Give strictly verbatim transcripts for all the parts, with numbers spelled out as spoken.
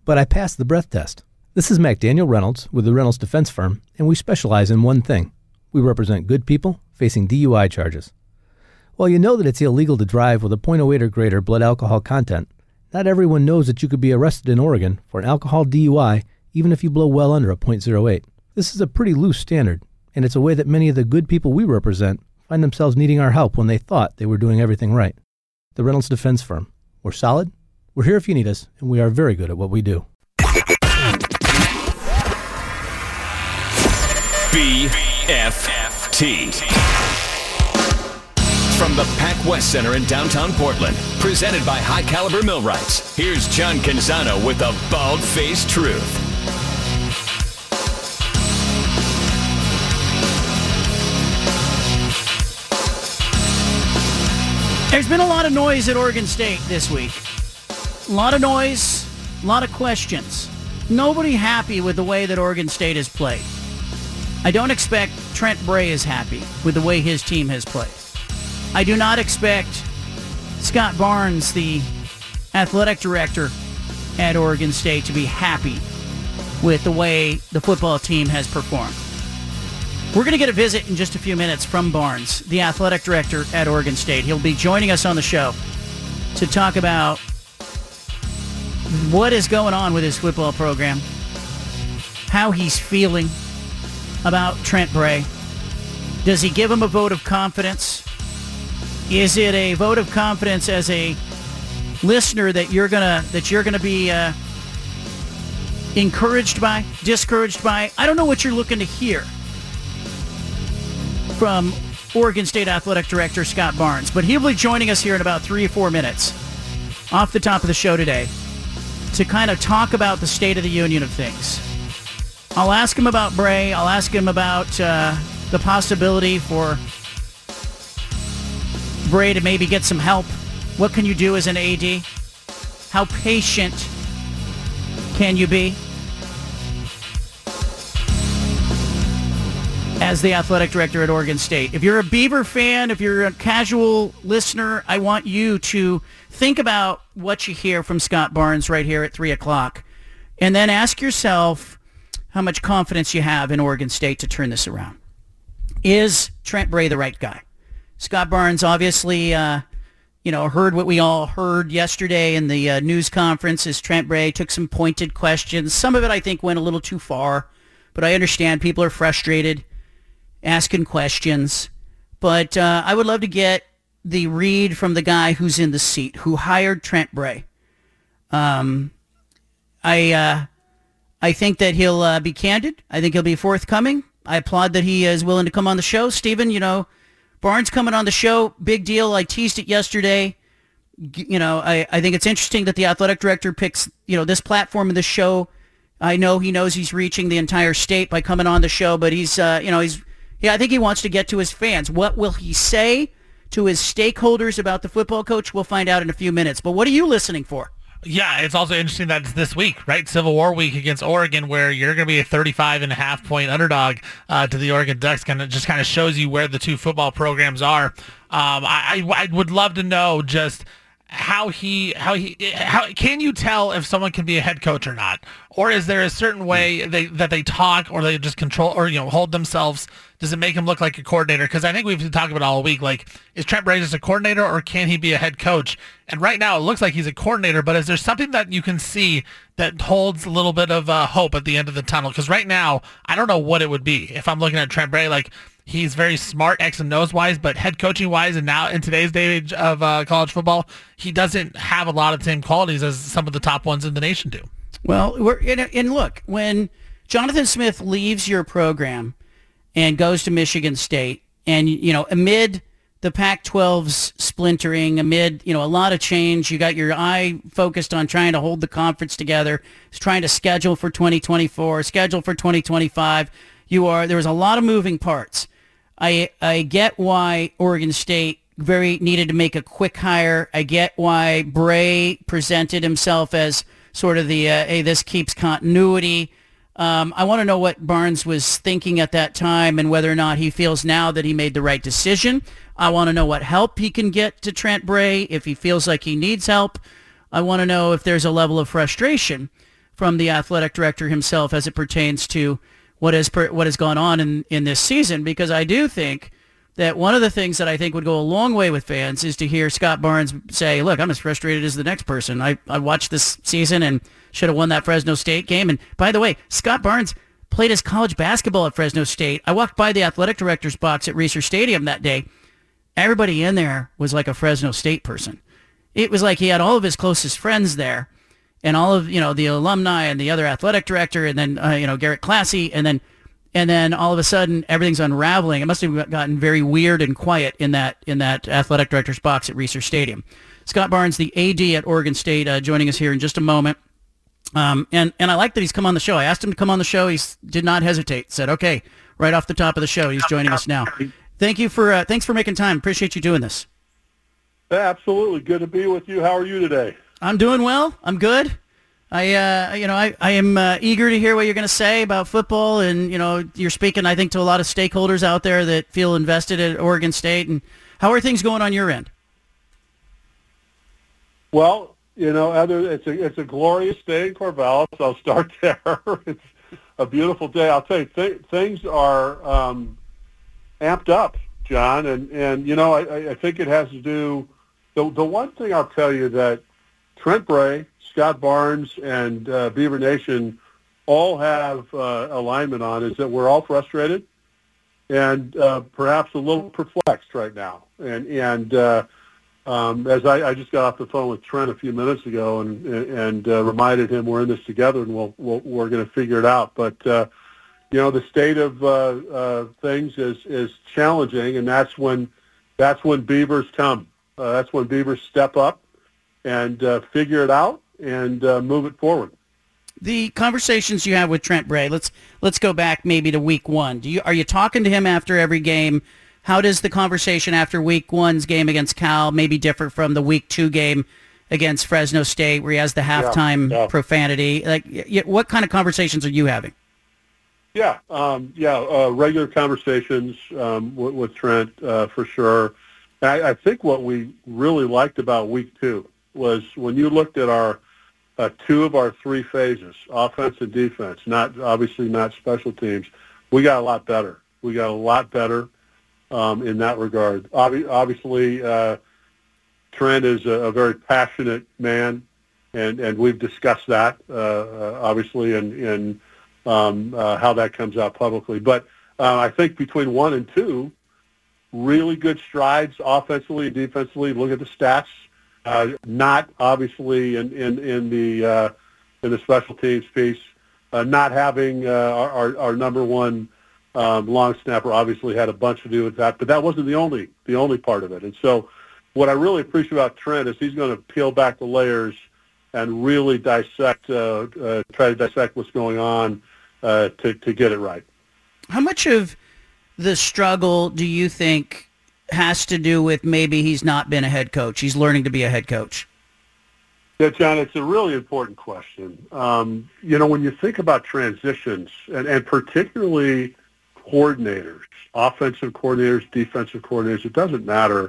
but I passed the breath test. This is McDaniel Reynolds with the Reynolds Defense Firm, and we specialize in one thing. We represent good people facing D U I charges. While you know that it's illegal to drive with a point oh eight or greater blood alcohol content, not everyone knows that you could be arrested in Oregon for an alcohol D U I even if you blow well under a point oh eight. This is a pretty loose standard, and it's a way that many of the good people we represent find themselves needing our help when they thought they were doing everything right. The Reynolds Defense Firm. We're solid, we're here if you need us, and we are very good at what we do. B F T. From the Pac West Center in downtown Portland, presented by High Caliber Millwrights, here's John Canzano with the bald-faced truth. There's been a lot of noise at Oregon State this week. A lot of noise, a lot of questions. Nobody happy with the way that Oregon State has played. I don't expect Trent Bray is happy with the way his team has played. I do not expect Scott Barnes, the athletic director at Oregon State, to be happy with the way the football team has performed. We're going to get a visit in just a few minutes from Barnes, the athletic director at Oregon State. He'll be joining us on the show to talk about what is going on with his football program, how he's feeling about Trent Bray. Does he give him a vote of confidence? Is it a vote of confidence as a listener that you're gonna that you're gonna be uh, encouraged by, discouraged by? I don't know what you're looking to hear from Oregon State Athletic Director Scott Barnes, but he'll be joining us here in about three or four minutes off the top of the show today to kind of talk about the state of the union of things. I'll ask him about Bray. I'll ask him about uh, the possibility for Bray to maybe get some help. What can you do as an A D? How patient can you be as the athletic director at Oregon State? If you're a Beaver fan, if you're a casual listener, I want you to think about what you hear from Scott Barnes right here at three o'clock, and then ask yourself how much confidence you have in Oregon State to turn this around. Is Trent Bray the right guy? Scott Barnes obviously, uh, you know, heard what we all heard yesterday in the uh, news conference as Trent Bray took some pointed questions. Some of it, I think, went a little too far, but I understand people are frustrated asking questions. But uh, I would love to get the read from the guy who's in the seat, who hired Trent Bray. Um, I uh, I think that he'll uh, be candid. I think he'll be forthcoming. I applaud that he is willing to come on the show. Stephen, you know, Barnes coming on the show, big deal. I teased it yesterday. You know, I, I think it's interesting that the athletic director picks, you know, this platform of the show. I know he knows he's reaching the entire state by coming on the show, but he's, uh, you know, he's, yeah, I think he wants to get to his fans. What will he say to his stakeholders about the football coach? We'll find out in a few minutes. But what are you listening for? Yeah, it's also interesting that it's this week, right? Civil War week against Oregon, where you're going to be a thirty-five and a half point underdog uh, to the Oregon Ducks. Kind of just kind of shows you where the two football programs are. Um, I, I I would love to know just how he how he how can you tell if someone can be a head coach or not, or is there a certain way they that they talk or they just control or you know hold themselves? Does it make him look like a coordinator? Because I think we've been talking about all week, like, is Trent Bray just a coordinator or can he be a head coach? And right now it looks like he's a coordinator, but is there something that you can see that holds a little bit of uh, hope at the end of the tunnel? Because right now, I don't know what it would be. If I'm looking at Trent Bray, like, he's very smart X and nose wise, but head coaching wise, and now in today's day age of uh, college football, he doesn't have a lot of the same qualities as some of the top ones in the nation do. Well, we're and, and look, when Jonathan Smith leaves your program and goes to Michigan State, and, you know, amid the Pac twelve's splintering, amid, you know, a lot of change, you got your eye focused on trying to hold the conference together, trying to schedule for twenty twenty-four, schedule for twenty twenty-five. You are, there was a lot of moving parts. I I get why Oregon State very needed to make a quick hire. I get why Bray presented himself as sort of the, uh, hey, this keeps continuity. Um, I want to know what Barnes was thinking at that time and whether or not he feels now that he made the right decision. I want to know what help he can get to Trent Bray if he feels like he needs help. I want to know if there's a level of frustration. from the athletic director himself as it pertains to what has per, what has gone on in, in this season, because I do think that one of the things that I think would go a long way with fans is to hear Scott Barnes say, look, I'm as frustrated as the next person. I, I watched this season and should have won that Fresno State game. And by the way, Scott Barnes played his college basketball at Fresno State. I walked by the athletic director's box at Reser Stadium that day. Everybody in there was like a Fresno State person. It was like he had all of his closest friends there and all of, you know, the alumni and the other athletic director and then, uh, you know, Garrett Classy. And then, and then all of a sudden everything's unraveling. It must have gotten very weird and quiet in that, in that athletic director's box at Reser Stadium. Scott Barnes, the A D at Oregon State, uh, joining us here in just a moment. Um, and, and I like that he's come on the show. I asked him to come on the show. He did not hesitate. Said, okay, right off the top of the show, he's joining us now. Thank you for, uh, thanks for making time. Appreciate you doing this. Absolutely. Good to be with you. How are you today? I'm doing well. I'm good. I, uh, you know, I, I am uh, eager to hear what you're going to say about football. And, you know, you're speaking, I think, to a lot of stakeholders out there that feel invested at Oregon State. And how are things going on your end? Well, you know, other it's a it's a glorious day in Corvallis. I'll start there. It's a beautiful day. I'll tell you, th- things are um, amped up, John, and, and you know, I, I think it has to do. The the one thing I'll tell you that Trent Bray, Scott Barnes, and uh, Beaver Nation all have uh, alignment on is that we're all frustrated and uh, perhaps a little perplexed right now, and and. Uh, Um, as I, I just got off the phone with Trent a few minutes ago and and uh, reminded him we're in this together and we'll, we'll, we're going to figure it out. But, uh, you know, the state of uh, uh, things is, is challenging, and that's when that's when Beavers come. Uh, that's when Beavers step up and uh, figure it out and uh, move it forward. The conversations you have with Trent Bray, let's let's go back maybe to week one. Do you are you talking to him after every game? How does the conversation after week one's game against Cal maybe differ from the week two game against Fresno State where he has the halftime yeah, yeah. profanity? Like, what kind of conversations are you having? Yeah, um, yeah, uh, regular conversations um, with, with Trent uh, for sure. I, I think what we really liked about week two was when you looked at our uh, two of our three phases, offense and defense, not obviously not special teams, we got a lot better. We got a lot better. Um, in that regard. Ob- obviously, uh, Trent is a, a very passionate man, and, and we've discussed that, uh, uh, obviously, and in, in, um, uh, how that comes out publicly. But uh, I think between one and two, really good strides offensively and defensively. Look at the stats. Uh, not obviously in, in, in, the, uh, in the special teams piece. Uh, not having uh, our, our, our number one Um, long snapper obviously had a bunch to do with that, but that wasn't the only the only part of it. And so what I really appreciate about Trent is he's going to peel back the layers and really dissect, uh, uh, try to dissect what's going on uh, to, to get it right. How much of the struggle do you think has to do with maybe he's not been a head coach? He's learning to be a head coach. Yeah, John, it's a really important question. Um, you know, when you think about transitions, and, and particularly coordinators, offensive coordinators, defensive coordinators, it doesn't matter.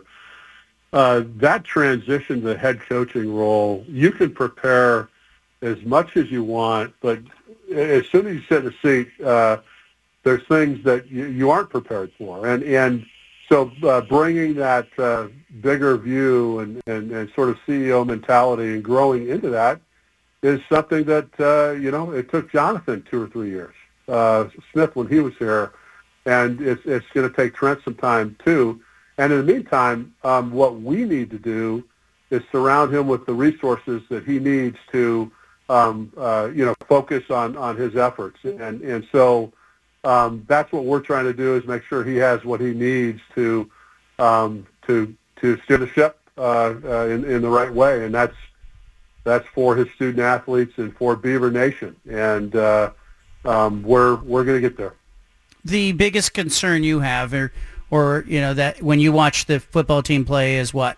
Uh, that transition to the head coaching role, you can prepare as much as you want, but as soon as you sit in the seat, uh, there's things that you, you aren't prepared for. And and so uh, bringing that uh, bigger view and, and, and sort of C E O mentality and growing into that is something that, uh, you know, it took Jonathan two or three years, uh, Smith when he was here. And it's, it's going to take Trent some time, too. And in the meantime, um, what we need to do is surround him with the resources that he needs to, um, uh, you know, focus on, on his efforts. And, and so um, that's what we're trying to do is make sure he has what he needs to um, to to steer the ship uh, uh, in, in the right way. And that's that's for his student athletes and for Beaver Nation. And uh, um, we're we're going to get there. The biggest concern you have, or, or you know, that when you watch the football team play is what?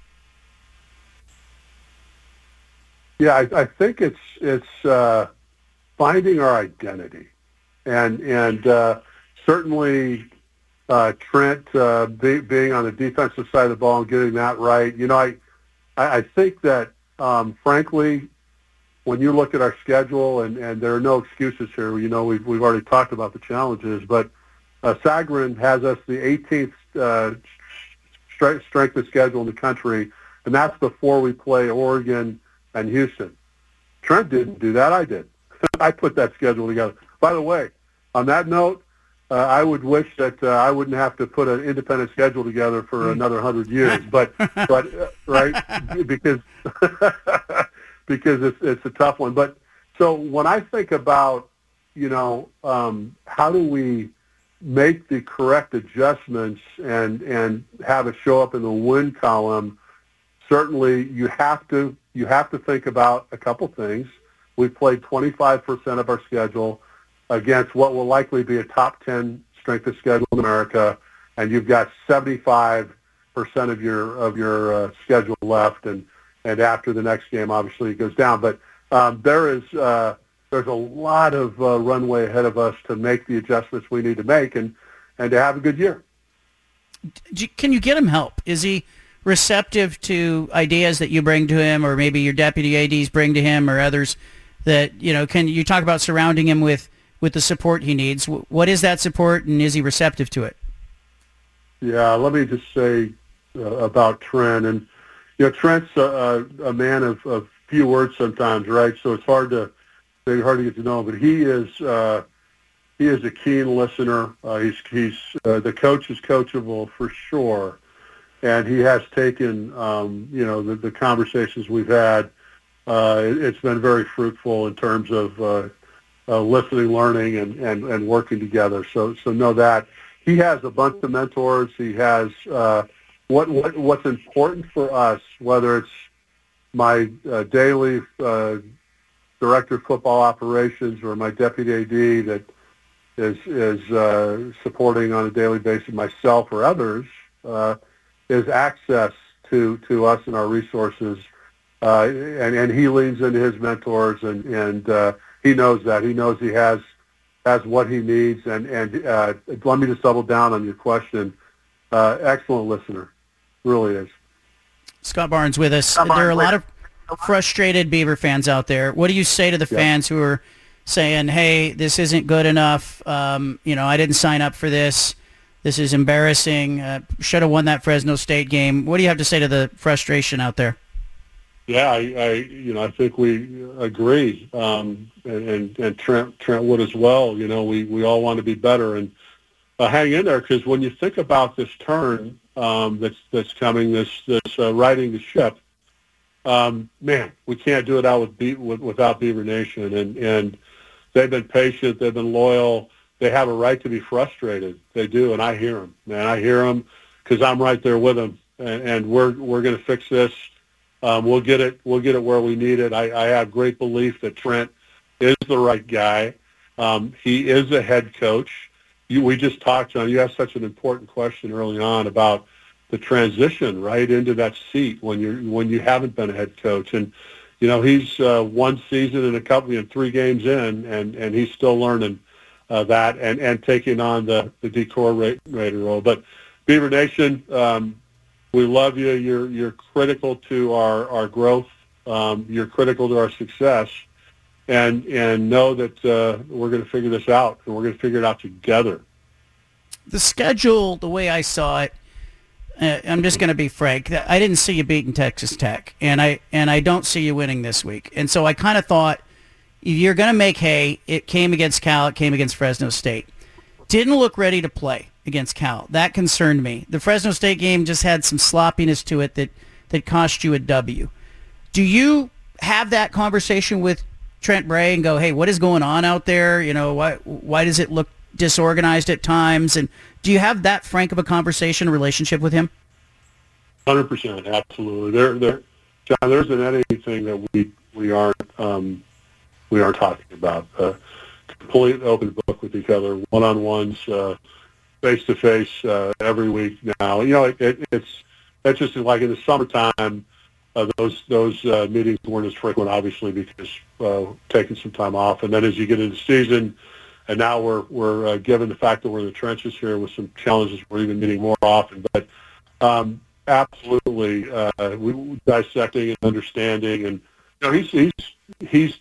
Yeah, I, I think it's it's uh, finding our identity, and and uh, certainly uh, Trent uh, be, being on the defensive side of the ball and getting that right. You know, I I, I think that um, frankly, when you look at our schedule, and, and there are no excuses here. You know, we've, we've already talked about the challenges, but uh, Sagarin has us the eighteenth uh, strength, strength of schedule in the country, and that's before we play Oregon and Houston. Trent didn't do that. I did. I put that schedule together. By the way, on that note, uh, I would wish that uh, I wouldn't have to put an independent schedule together for another hundred years. But, but uh, right, because because it's it's a tough one. But so when I think about, you know, um, how do we make the correct adjustments and and have it show up in the win column? Certainly, you have to you have to think about a couple things. We've played twenty-five percent of our schedule against what will likely be a top ten strength of schedule in America, and you've got seventy-five percent of your of your uh, schedule left, and, and after the next game, obviously, it goes down. But um, there is uh, there's a lot of uh, runway ahead of us to make the adjustments we need to make and, and to have a good year. Can you get him help? Is he receptive to ideas that you bring to him, or maybe your deputy A Ds bring to him, or others that, you know, can you talk about surrounding him with, with the support he needs? What is that support, and is he receptive to it? Yeah, let me just say uh, about Trent. And, you know, Trent's a, a man of, of few words sometimes, right? So it's hard to maybe hard to get to know him. But he is uh, he is a keen listener. Uh, he's he's uh, the coach is coachable for sure, and he has taken um, you know the, the conversations we've had. Uh, it, it's been very fruitful in terms of uh, uh, listening, learning, and, and, and working together. So so know that. He has a bunch of mentors. He has uh, what, what what's important for us, whether it's my uh, daily uh, director of football operations or my deputy A D that is is uh, supporting on a daily basis myself or others, uh, is access to, to us and our resources. Uh, and, and he leans into his mentors, and, and uh, he knows that. He knows he has has what he needs. And, and uh, let me just double down on your question. Uh, excellent listener. Really is. Scott Barnes with us. There are a lot of frustrated Beaver fans out there. What do you say to the yeah. fans who are saying, hey, this isn't good enough. Um, you know, I didn't sign up for this. This is embarrassing. Uh, should have won that Fresno State game. What do you have to say to the frustration out there? Yeah, I, I you know I think we agree, um, and, and and Trent Trent would as well. You know, we, we all want to be better and uh, hang in there, because when you think about this turn um, that's that's coming, this this uh, riding the ship, um, man, we can't do it out with, Be- with without Beaver Nation, and and they've been patient, they've been loyal, they have a right to be frustrated. They do, and I hear them, man. I hear them because I'm right there with them, and, and we're we're going to fix this. Um, we'll get it. We'll get it where we need it. I, I have great belief that Trent is the right guy. Um, he is a head coach. You, we just talked, John. You asked such an important question early on about the transition right into that seat when you when you haven't been a head coach. And you know, he's uh, one season and a couple, you know, three games in, and, and he's still learning uh, that and, and taking on the the de-coordinator role. But Beaver Nation. Um, We love you. You're you're critical to our, our growth. Um, you're critical to our success, and and know that uh, we're going to figure this out, and we're going to figure it out together. The schedule, the way I saw it, uh, I'm just going to be frank. I didn't see you beating Texas Tech, and I and I don't see you winning this week. And so I kind of thought, if you're going to make hay, it came against Cal, it came against Fresno State. Didn't look ready to play against Cal. That concerned me. The Fresno State game just had some sloppiness to it that, that cost you a W. Do you have that conversation with Trent Bray and go, hey, what is going on out there? You know, why why does it look disorganized at times? And do you have that frank of a conversation, relationship with him? one hundred percent, absolutely. There, there, John, there isn't anything that we we aren't um, we aren't talking about. Uh, complete open book with each other, one-on-ones, uh, face-to-face uh, every week now. You know, it, it, it's that's just like in the summertime, uh, those those uh, meetings weren't as frequent, obviously, because uh, taking some time off. And then as you get into the season, and now we're we're uh, given the fact that we're in the trenches here with some challenges, we're even meeting more often. But um, absolutely, uh, we dissecting and understanding, and you know, he's he's he's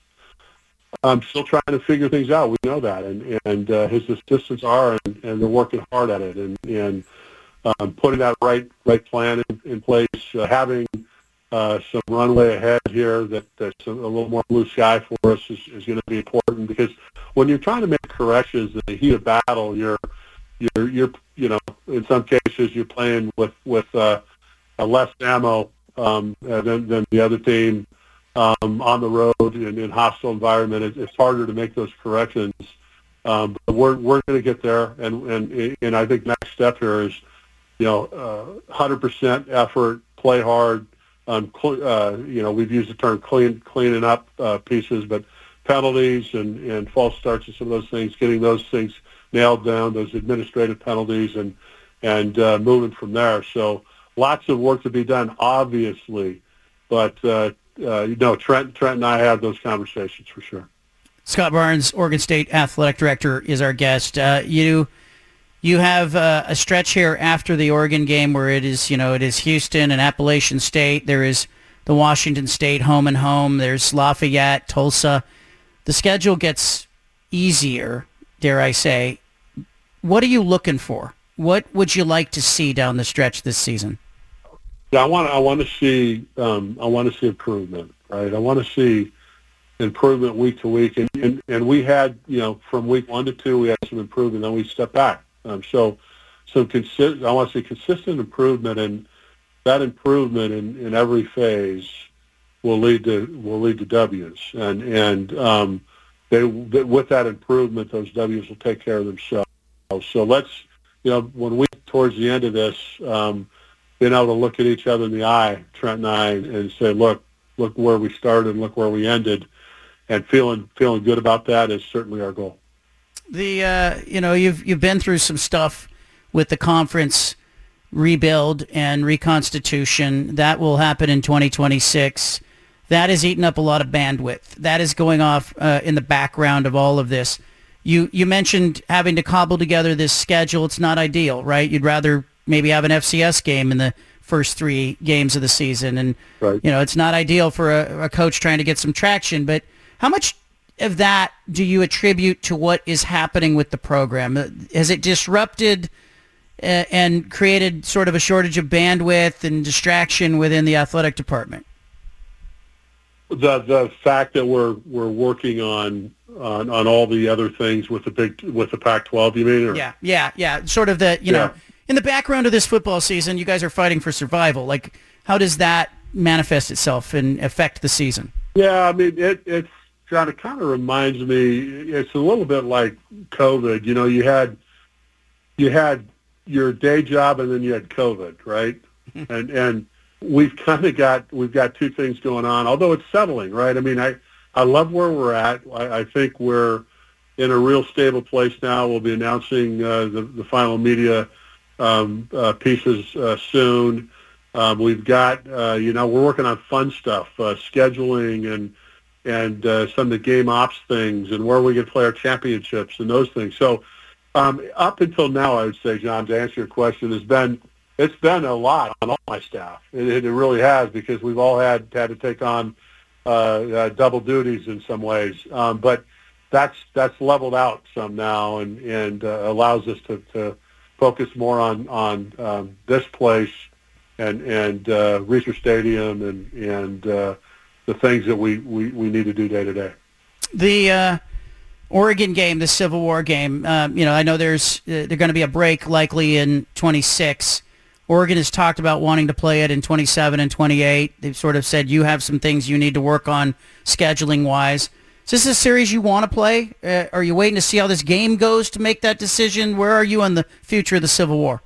um, still trying to figure things out. We know that, and and uh, his assistants are, and, and they're working hard at it, and and um, putting that right right plan in, in place, uh, having uh, some runway ahead here that that's a, a little more blue sky for us is, is going to be important, because when you're trying to make corrections in the heat of battle, you're you're you're you know in some cases you're playing with with uh, a less ammo um, than than the other team. Um, on the road in, in hostile environment, it, it's harder to make those corrections. Um, but we're we're going to get there, and and and I think next step here is, you know, uh, one hundred percent effort, play hard. Um, cl- uh, you know, we've used the term clean cleaning up uh, pieces, but penalties and, and false starts and some of those things, getting those things nailed down, those administrative penalties, and and uh, moving from there. So lots of work to be done, obviously, but. Uh, Uh, you know, Trent, Trent and I have those conversations for sure. Scott Barnes, Oregon State Athletic Director, is our guest. Uh, you you have uh, a stretch here after the Oregon game where it is, you know, it is Houston and Appalachian State. There is the Washington State home and home. There's Lafayette, Tulsa. The schedule gets easier, dare I say. What are you looking for? What would you like to see down the stretch this season? Yeah, I want I want to see um, I want to see improvement, right? I want to see improvement week to week, and, and and we had, you know, from week one to two we had some improvement, then we stepped back. Um, so so consist I want to see consistent improvement, and that improvement in, in every phase will lead to will lead to W's, and and um, they with that improvement, those W's will take care of themselves. So let's, you know, when we towards the end of this. Um, being able to look at each other in the eye, Trent and I, and say, look, look where we started and look where we ended, and feeling feeling good about that is certainly our goal. The uh, you know, you've you've been through some stuff with the conference rebuild and reconstitution. That will happen in twenty twenty-six. That has eaten up a lot of bandwidth. That is going off uh, in the background of all of this. You you mentioned having to cobble together this schedule. It's not ideal, right? You'd rather maybe have an F C S game in the first three games of the season. And, right. you know, it's not ideal for a, a coach trying to get some traction. But how much of that do you attribute to what is happening with the program? Has it disrupted uh, and created sort of a shortage of bandwidth and distraction within the athletic department? The the fact that we're we're working on on, on all the other things with the big with the Pac twelve, you mean? Or? Yeah, yeah, yeah. Sort of the, you yeah. know, in the background of this football season, you guys are fighting for survival. Like, how does that manifest itself and affect the season? Yeah, I mean, it, it's, John, it kind of reminds me, it's a little bit like COVID. You know, you had you had your day job and then you had COVID, right? and and we've kind of got, we've got two things going on, although it's settling, right? I mean, I, I love where we're at. I, I think we're in a real stable place now. We'll be announcing uh, the, the final media Um, uh, pieces uh, soon. Um, we've got, uh, you know, we're working on fun stuff, uh, scheduling and and uh, some of the game ops things and where we can play our championships and those things. So um, up until now, I would say, John, to answer your question, has been it's been a lot on all my staff. It, it really has, because we've all had had to take on uh, uh, double duties in some ways. Um, but that's that's leveled out some now and and uh, allows us to. to focus more on on um, this place and and uh, Research Stadium and and uh, the things that we, we, we need to do day to day. The uh, Oregon game, the Civil War game. Um, you know, I know there's uh, there's going to be a break likely in twenty-six. Oregon has talked about wanting to play it in twenty-seven and twenty-eight. They've sort of said you have some things you need to work on scheduling wise. Is this a series you want to play? Uh, are you waiting to see how this game goes to make that decision? Where are you on the future of the Civil War?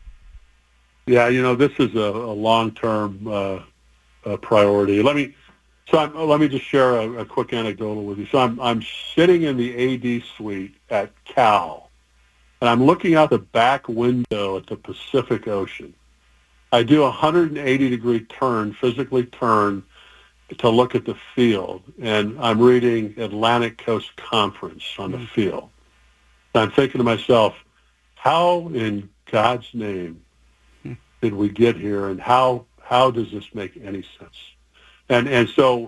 Yeah, you know, this is a, a long-term uh, uh, priority. Let me so I'm, let me just share a, a quick anecdotal with you. So I'm I'm sitting in the A D suite at Cal, and I'm looking out the back window at the Pacific Ocean. I do a one hundred eighty degree turn, physically turn, to look at the field, and I'm reading Atlantic Coast Conference on the field. And I'm thinking to myself, how in God's name did we get here, and how how does this make any sense? And and so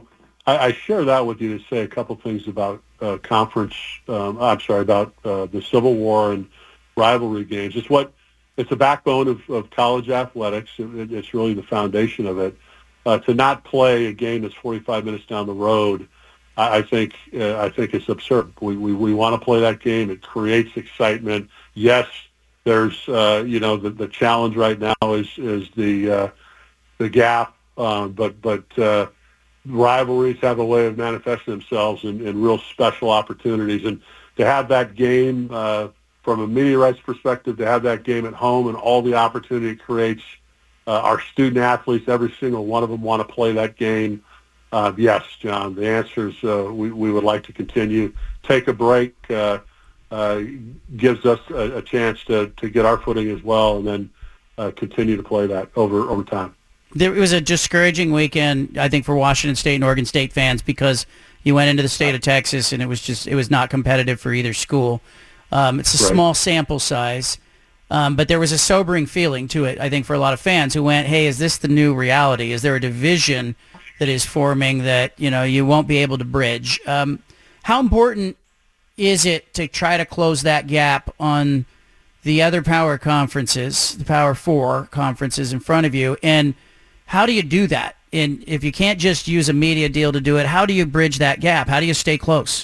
I, I share that with you to say a couple things about uh, conference. Um, I'm sorry about uh, the Civil War and rivalry games. It's what it's the backbone of, of college athletics. It, it's really the foundation of it. Uh, to not play a game that's forty-five minutes down the road, I, I think uh, I think it's absurd. We we, we want to play that game. It creates excitement. Yes, there's uh, you know the, the challenge right now is is the uh, the gap, uh, but but uh, rivalries have a way of manifesting themselves in, in real special opportunities, and to have that game uh, from a media rights perspective, to have that game at home and all the opportunity it creates. Uh, our student athletes, every single one of them want to play that game. Uh, yes, John, the answer is uh, we, we would like to continue. Take a break uh, uh, gives us a, a chance to, to get our footing as well, and then uh, continue to play that over, over time. There, it was a discouraging weekend, I think, for Washington State and Oregon State fans because you went into the state of Texas and it was just it was not competitive for either school. Um, it's a Right. small sample size. Um, but there was a sobering feeling to it, I think, for a lot of fans who went, hey, is this the new reality? Is there a division that is forming that, you know, you won't be able to bridge? Um, how important is it to try to close that gap on the other power conferences, the Power Four conferences in front of you? And how do you do that? And if you can't just use a media deal to do it, how do you bridge that gap? How do you stay close?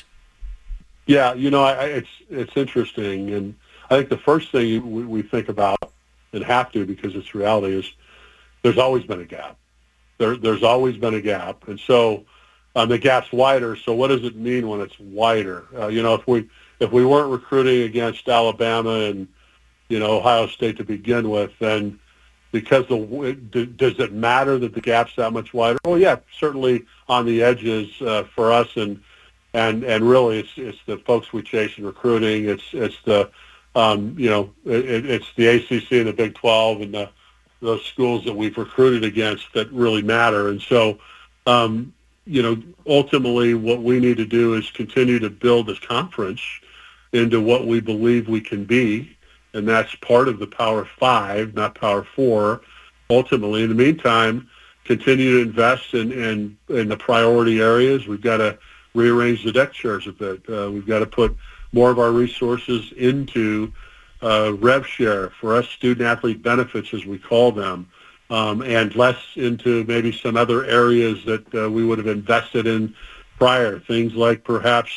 Yeah, you know, I, I- it's it's interesting, and I think the first thing we, we think about, and have to because it's reality, is there's always been a gap. There, there's always been a gap, and so um, the gap's wider. So what does it mean when it's wider? Uh, you know, if we if we weren't recruiting against Alabama and you know Ohio State to begin with, then because the does it matter that the gap's that much wider? Well, yeah, certainly on the edges uh, for us, and and and really it's it's the folks we chase in recruiting. It's it's the Um, you know, it, it's the A C C and the Big twelve and the, those schools that we've recruited against that really matter. And so, um, you know, ultimately what we need to do is continue to build this conference into what we believe we can be, and that's part of the Power Five, not Power Four. Ultimately, in the meantime, continue to invest in, in, in the priority areas. We've got to rearrange the deck chairs a bit. Uh, we've got to put more of our resources into uh, rev share, for us student-athlete benefits, as we call them, um, and less into maybe some other areas that uh, we would have invested in prior, things like perhaps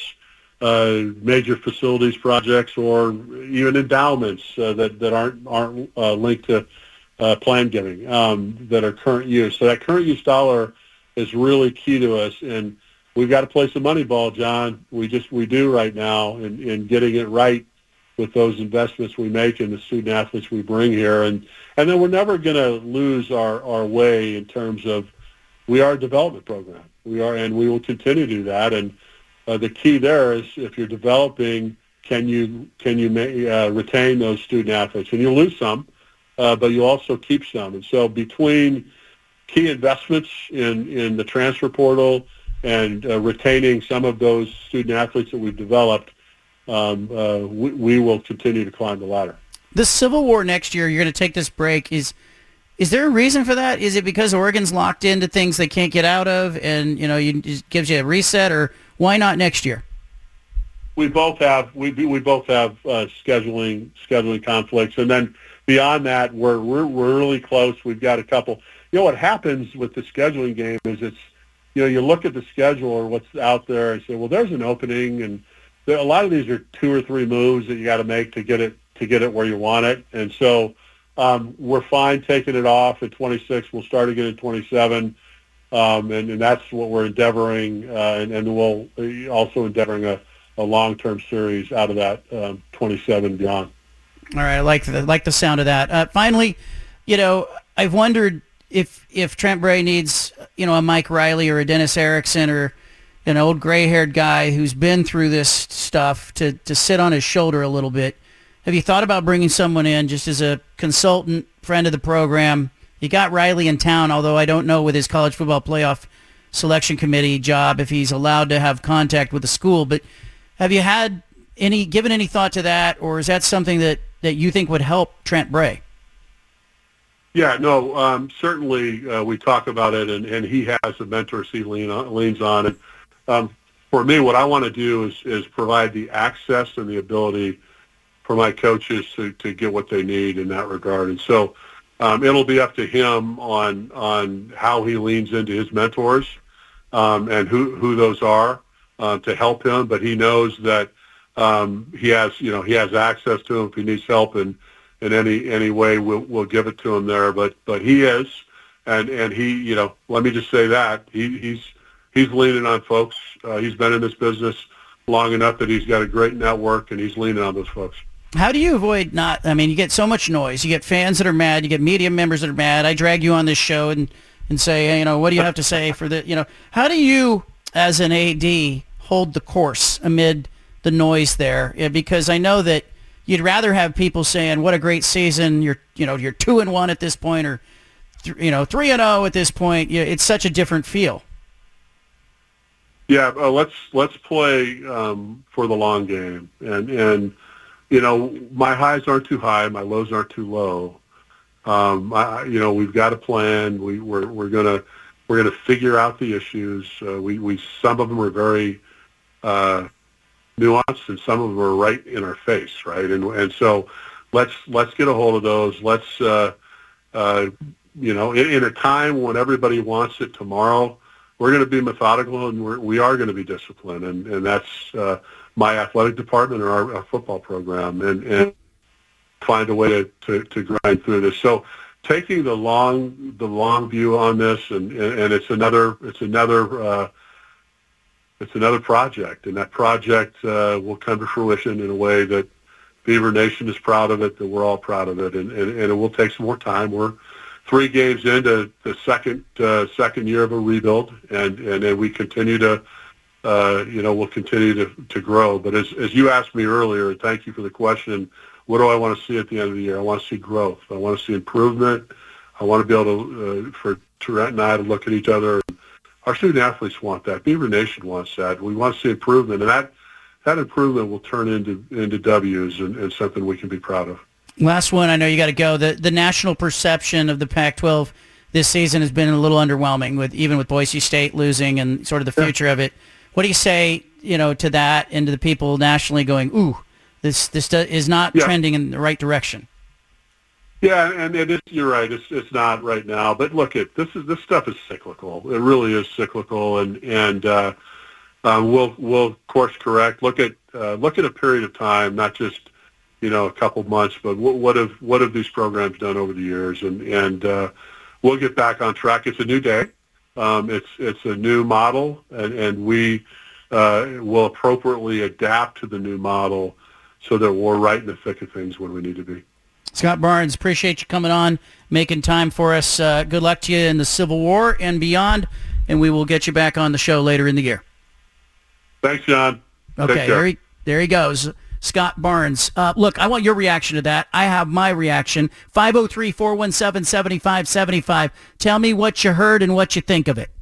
uh, major facilities projects or even endowments uh, that, that aren't, aren't uh, linked to uh, plan giving um, that are current use. So that current use dollar is really key to us, and we've got to play some money ball, John. We just we do right now in, in getting it right with those investments we make in the student athletes we bring here, and and then we're never going to lose our, our way in terms of we are a development program. We are, and we will continue to do that. And uh, the key there is if you're developing, can you can you uh, retain those student athletes? And you'll lose some, uh, but you'll also keep some. And so between key investments in in the transfer portal and uh, retaining some of those student athletes that we've developed, um, uh, we, we will continue to climb the ladder. The Civil War next year, you're going to take this break. Is is there a reason for that? Is it because Oregon's locked into things they can't get out of, and you know, you, it gives you a reset, or why not next year? We both have we we both have uh, scheduling scheduling conflicts, and then beyond that, we're we're we're really close. We've got a couple. You know what happens with the scheduling game is it's. You know, you look at the schedule or what's out there and say, well, there's an opening, and there, a lot of these are two or three moves that you got to make to get it to get it where you want it. And so um, we're fine taking it off at twenty-six. We'll start again at twenty-seven, um, and, and that's what we're endeavoring. Uh, and, and we'll also endeavoring a, a long-term series out of that um, twenty-seven and beyond. All right, I like the like the sound of that. Uh, finally, you know, I've wondered if if Trent Bray needs, you know, a Mike Riley or a Dennis Erickson or an old gray-haired guy who's been through this stuff to, to sit on his shoulder a little bit. Have you thought about bringing someone in just as a consultant, friend of the program? You got Riley in town, although I don't know with his college football playoff selection committee job if he's allowed to have contact with the school. But have you had any given any thought to that, or is that something that, that you think would help Trent Bray? Yeah, no, um, certainly uh, we talk about it, and, and he has the mentors he lean on, leans on. And um, for me, what I want to do is, is provide the access and the ability for my coaches to, to get what they need in that regard. And so um, it'll be up to him on on how he leans into his mentors um, and who, who those are uh, to help him. But he knows that um, he has, you know, he has access to him if he needs help in, in any any way. We'll we'll give it to him there. But but he is, and and he, you know, let me just say that he he's he's leaning on folks. Uh, he's been in this business long enough that he's got a great network, and he's leaning on those folks. How do you avoid not, I mean, you get so much noise. You get fans that are mad. You get media members that are mad. I drag you on this show and, and say, hey, you know, what do you have to say for the, you know, how do you, as an A D, hold the course amid the noise there? Yeah, because I know that you'd rather have people saying, what a great season. You're, you know, you're two and one at this point, or, th- you know, three and oh at this point. You, it's such a different feel. Yeah, uh, let's let's play um, for the long game, and and you know, my highs aren't too high, my lows aren't too low. Um, I, you know, we've got a plan. We we're we're gonna we're gonna figure out the issues. Uh, we we some of them are very uh, nuanced, and some of them are right in our face, right? And and so let's let's get a hold of those. Let's uh, uh, you know, in, in a time when everybody wants it tomorrow, we're going to be methodical, and we're, we are going to be disciplined, and, and that's uh, my athletic department or our, our football program, and, and find a way to, to, to grind through this. So taking the long the long view on this, and, and, and it's another it's another uh, it's another project, and that project uh, will come to fruition in a way that Beaver Nation is proud of it, that we're all proud of it, and, and, and it will take some more time. We're three games into the second uh, second year of a rebuild, and and then we continue to, uh, you know, we'll continue to, to grow. But as as you asked me earlier, and thank you for the question, what do I want to see at the end of the year? I want to see growth. I want to see improvement. I want to be able to, uh, for Trent and I to look at each other. Our student athletes want that. Beaver Nation wants that. We want to see improvement, and that that improvement will turn into into W's and, and something we can be proud of. Last one, I know you got to go. The the national perception of the Pac twelve this season has been a little underwhelming, with even with Boise State losing and sort of the future yeah. of it. What do you say, you know, to that and to the people nationally going, ooh, this this is not yeah. trending in the right direction? Yeah, and it is, you're right. It's it's not right now. But look, it this is this stuff is cyclical. It really is cyclical, and and uh, um, we'll we'll course correct. Look at uh, look at a period of time, not just, you know, a couple months, but what, what have what have these programs done over the years? And and uh, we'll get back on track. It's a new day. Um, it's it's a new model, and and we uh, will appropriately adapt to the new model so that we're right in the thick of things when we need to be. Scott Barnes, appreciate you coming on, making time for us. Uh, good luck to you in the Civil War and beyond, and we will get you back on the show later in the year. Thanks, John. Okay, there he, there he goes. Scott Barnes. Uh, look, I want your reaction to that. I have my reaction. five oh three, four one seven, seven five seven five. Tell me what you heard and what you think of it.